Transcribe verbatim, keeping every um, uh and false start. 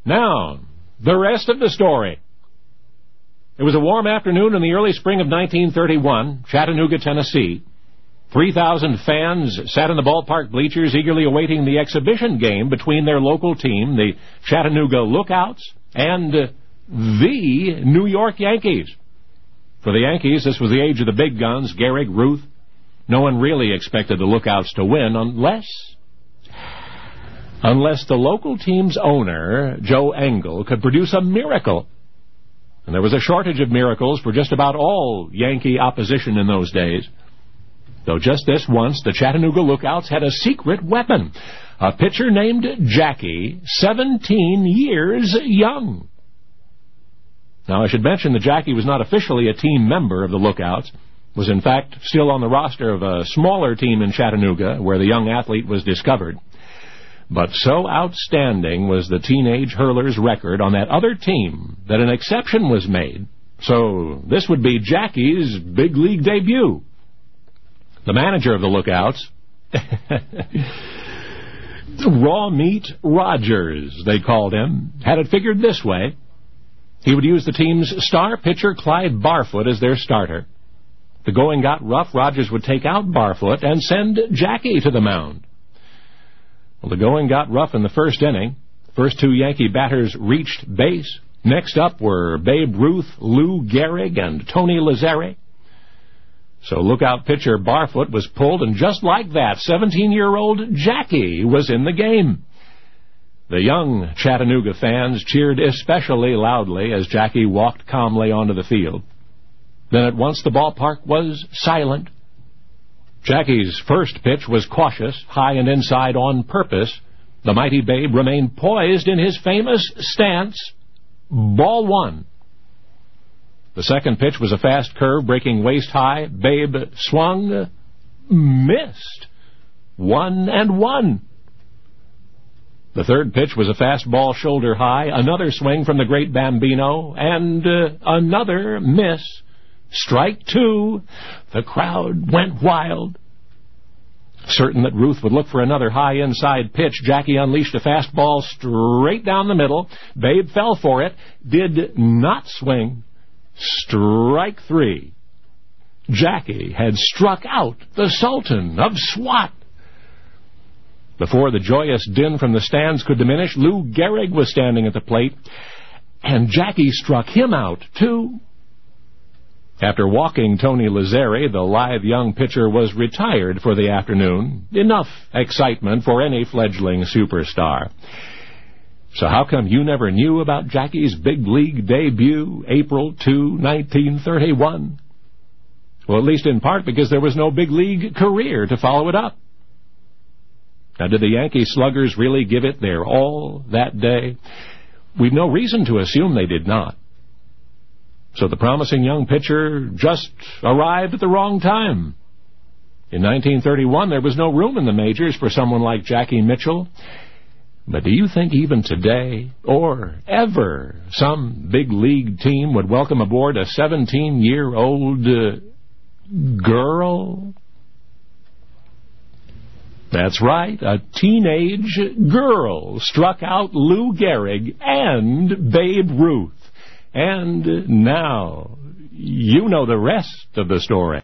Now, the rest of the story. It was a warm afternoon in the early spring of nineteen thirty-one, Chattanooga, Tennessee. three thousand fans sat in the ballpark bleachers eagerly awaiting the exhibition game between their local team, the Chattanooga Lookouts, and uh, the New York Yankees. For the Yankees, this was the age of the big guns, Gehrig, Ruth. No one really expected the Lookouts to win unless... unless the local team's owner, Joe Engel, could produce a miracle. And there was a shortage of miracles for just about all Yankee opposition in those days. Though just this once, the Chattanooga Lookouts had a secret weapon, a pitcher named Jackie, seventeen years young. Now, I should mention that Jackie was not officially a team member of the Lookouts, was in fact still on the roster of a smaller team in Chattanooga where the young athlete was discovered. But so outstanding was the teenage hurler's record on that other team that an exception was made. So this would be Jackie's big league debut. The manager of the Lookouts, Raw Meat Rogers, they called him, had it figured this way. He would use the team's star pitcher Clyde Barfoot as their starter. If the going got rough, Rogers would take out Barfoot and send Jackie to the mound. Well, the going got rough in the first inning. The first two Yankee batters reached base. Next up were Babe Ruth, Lou Gehrig, and Tony Lazzeri. So lookout pitcher Barfoot was pulled, and just like that, seventeen-year-old Jackie was in the game. The young Chattanooga fans cheered especially loudly as Jackie walked calmly onto the field. Then at once the ballpark was silent. Jackie's first pitch was cautious, high and inside on purpose. The mighty Babe remained poised in his famous stance. Ball one. The second pitch was a fast curve breaking waist high. Babe swung, missed. One and one. The third pitch was a fastball shoulder high. Another swing from the great Bambino, and uh, another miss. Strike two. The crowd went wild. Certain that Ruth would look for another high inside pitch, Jackie unleashed a fastball straight down the middle. Babe fell for it, did not swing. Strike three. Jackie had struck out the Sultan of SWAT. Before the joyous din from the stands could diminish, Lou Gehrig was standing at the plate, and Jackie struck him out, too. After walking Tony Lazzeri, the lithe young pitcher was retired for the afternoon. Enough excitement for any fledgling superstar. So how come you never knew about Jackie's big league debut, April second, nineteen thirty-one? Well, at least in part because there was no big league career to follow it up. Now, did the Yankee sluggers really give it their all that day? We've no reason to assume they did not. So the promising young pitcher just arrived at the wrong time. In nineteen thirty-one, there was no room in the majors for someone like Jackie Mitchell. But do you think even today, or ever, some big league team would welcome aboard a seventeen-year-old uh, girl? That's right, a teenage girl struck out Lou Gehrig and Babe Ruth. And now, you know the rest of the story.